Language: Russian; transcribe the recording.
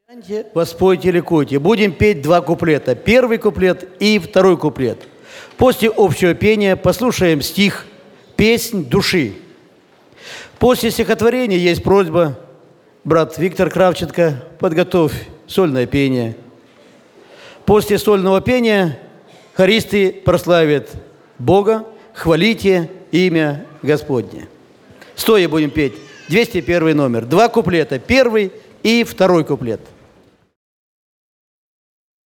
Воспойте, ликуйте. Будем петь два куплета. Первый куплет и второй куплет. После общего пения послушаем стих «Песнь души». После стихотворения есть просьба. Брат Виктор Кравченко, подготовь сольное пение. После сольного пения хористы прославят Бога, хвалите имя Господне. Стоя будем петь 201 номер. Два куплета. Первый и второй куплет.